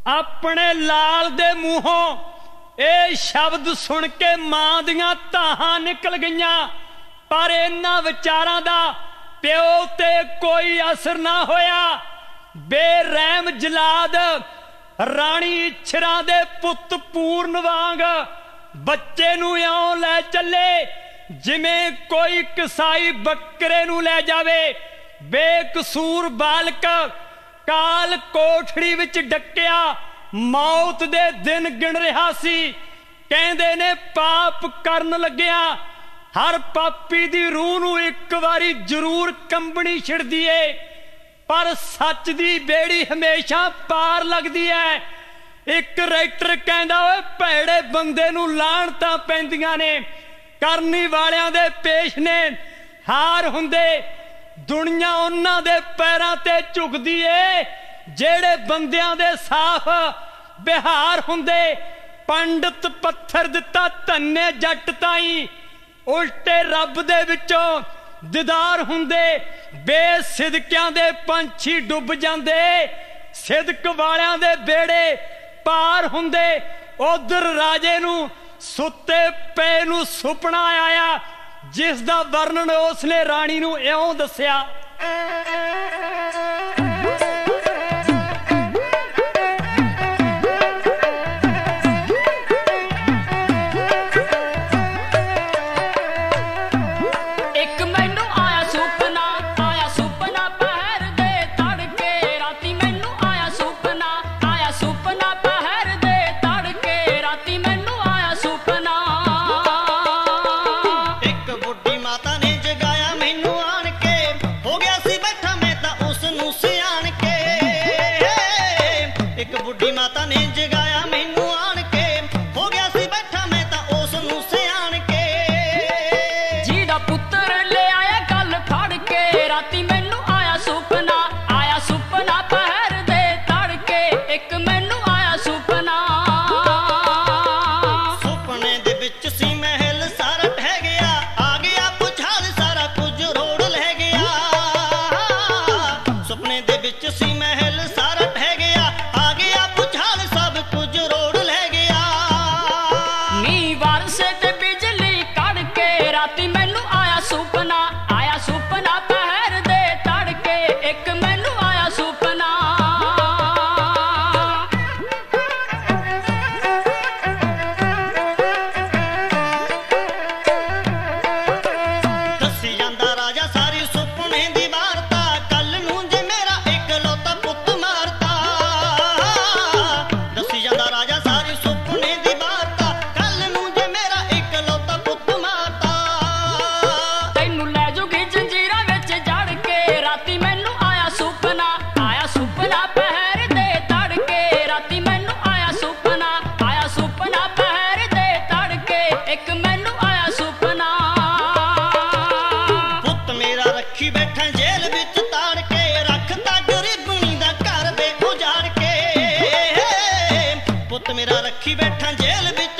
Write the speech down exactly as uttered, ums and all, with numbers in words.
अपने लाल दे मूहों ये शब्द सुन के मां दियां धाहां निकल गईयां, पर इन्हां विचारां दा प्यो ते कोई असर ना होया। बेरहम जलाद राणी इच्छरा दे पुत पूर्ण वांग बच्चे नूं इउं लै चले जिवें कोई कसाई बकरे नूं लै जावे। बेकसूर बालक काल कोठड़ी विच डकिया मौत दे दिन गिण रहा सी। कहंदे ने पाप करन लग्गिया हर पापी दी रूह नूं एक वारी जरूर कंबनी छिड़दी है, पर सच दी बेड़ी हमेशा पार लगदी है। एक राइटर कहंदा ओए भैड़े बंदे नूं लाणतां पैंदियां ने, करनी वालियां दे पेश ने हार हुंदे। दुनिया उन्हां दे पैरां ते झुकदी है जेड़े बंदियां दे साफ बिहार हुंदे। पंडित पत्थर दिता धन्ने जट ताई, उल्टे रब दे विचों दीदार हुंदे। बेसिदकियां दे पंछी डुब जांदे, सिदक वालियां दे बेड़े पार हुंदे। उधर राजे नूं सुते पे नूं सुपना आया, जिस दा वर्णन उसने राणी नूं इउं दस्सिया। मेरा रखी बैठा जेल विच